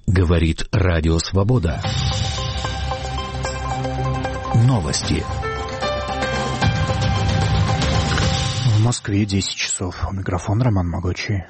Говорит Радио Свобода. Новости. В Москве 10 часов. У микрофона Роман Могучий.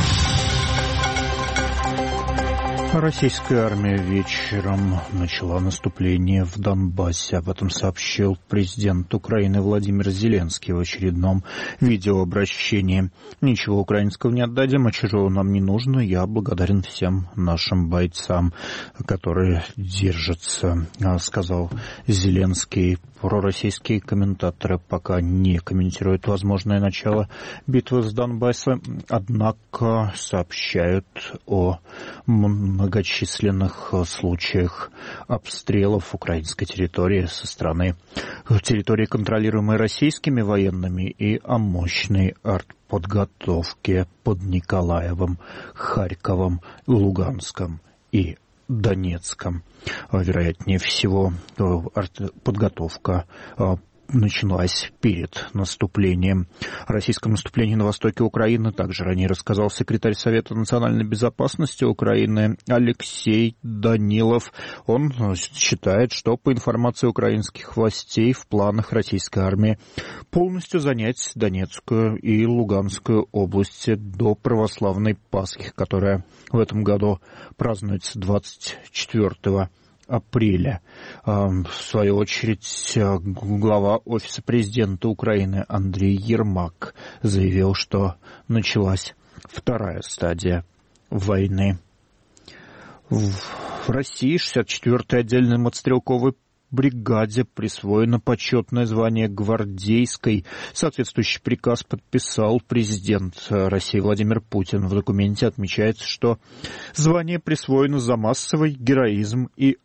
Российская армия вечером начала наступление в Донбассе. Об этом сообщил президент Украины Владимир Зеленский в очередном видеообращении. «Ничего украинского не отдадим, а чужого нам не нужно. Я благодарен всем нашим бойцам, которые держатся», сказал Зеленский. Пророссийские комментаторы пока не комментируют возможное начало битвы с Донбассом, однако сообщают о многочисленных случаях обстрелов украинской территории со стороны территории, контролируемой российскими военными, и о мощной артподготовке под Николаевом, Харьковом, Луганском и Донецком. Вероятнее всего, подготовка началась перед наступлением. О российском наступлении на востоке Украины также ранее рассказал секретарь Совета национальной безопасности Украины Алексей Данилов. Он считает, что по информации украинских властей в планах российской армии полностью занять Донецкую и Луганскую области до православной Пасхи, которая в этом году празднуется 24 апреля. В свою очередь, глава Офиса президента Украины Андрей Ермак заявил, что началась вторая стадия войны. В России 64-й отдельной мотострелковой бригаде присвоено почетное звание гвардейской. Соответствующий приказ подписал президент России Владимир Путин. В документе отмечается, что звание присвоено за массовый героизм и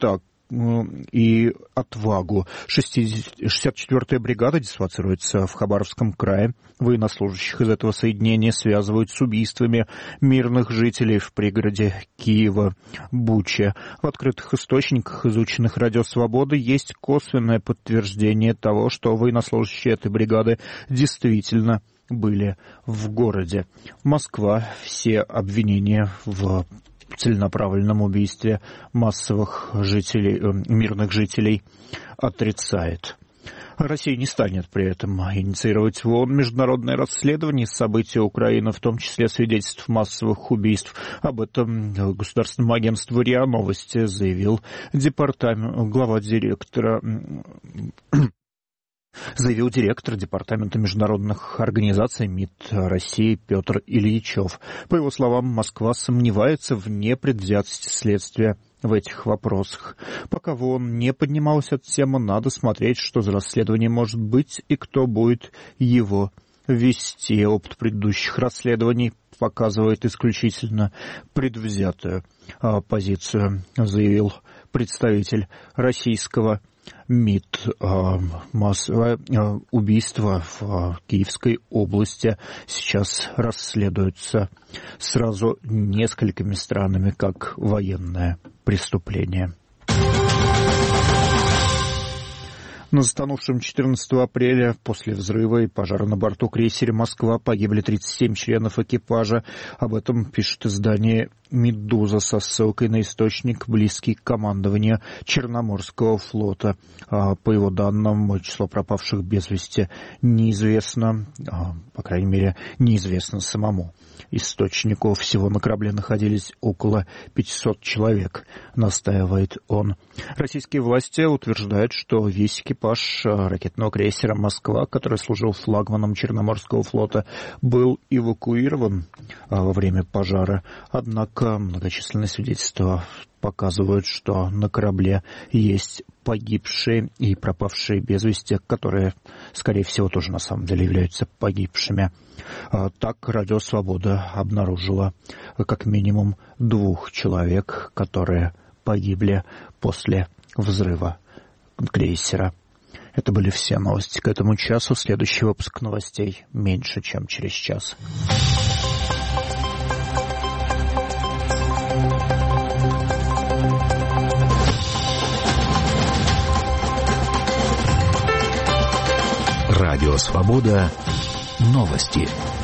отвагу. 64-я бригада дислоцируется в Хабаровском крае. Военнослужащих из этого соединения связывают с убийствами мирных жителей в пригороде Киева, Буча. В открытых источниках, изученных Радио Свободы, есть косвенное подтверждение того, что военнослужащие этой бригады действительно были в городе. Москва все обвинения в целенаправленном убийстве массовых жителей, мирных жителей отрицает. Россия не станет при этом инициировать в ООН международное расследование событий Украины, в том числе свидетельств массовых убийств. Об этом государственному агентству РИА Новости заявил директор Департамента международных организаций МИД России Петр Ильичев. По его словам, Москва сомневается в непредвзятости следствия в этих вопросах. Пока в ООН не поднималась эта тема, надо смотреть, что за расследование может быть и кто будет его вести. Опыт предыдущих расследований показывает исключительно предвзятую позицию, заявил представитель российского МИД. Массовое убийство в Киевской области сейчас расследуется сразу несколькими странами как военное преступление. На затонувшем 14 апреля после взрыва и пожара на борту крейсера «Москва» погибли 37 членов экипажа. Об этом пишет издание «Медуза» со ссылкой на источник, близкий к командованию Черноморского флота. По его данным, число пропавших без вести неизвестно, по крайней мере, неизвестно самому источнику. Всего на корабле находились около 500 человек, настаивает он. Российские власти утверждают, что весь экипаж ракетного крейсера «Москва», который служил флагманом Черноморского флота, был эвакуирован во время пожара. Однако многочисленные свидетельства показывают, что на корабле есть погибшие и пропавшие без вести, которые, скорее всего, тоже на самом деле являются погибшими. Так, Радио Свобода обнаружила как минимум 2 человек, которые погибли после взрыва крейсера. Это были все новости к этому часу. Следующий выпуск новостей меньше, чем через час. Радио Свобода. Новости.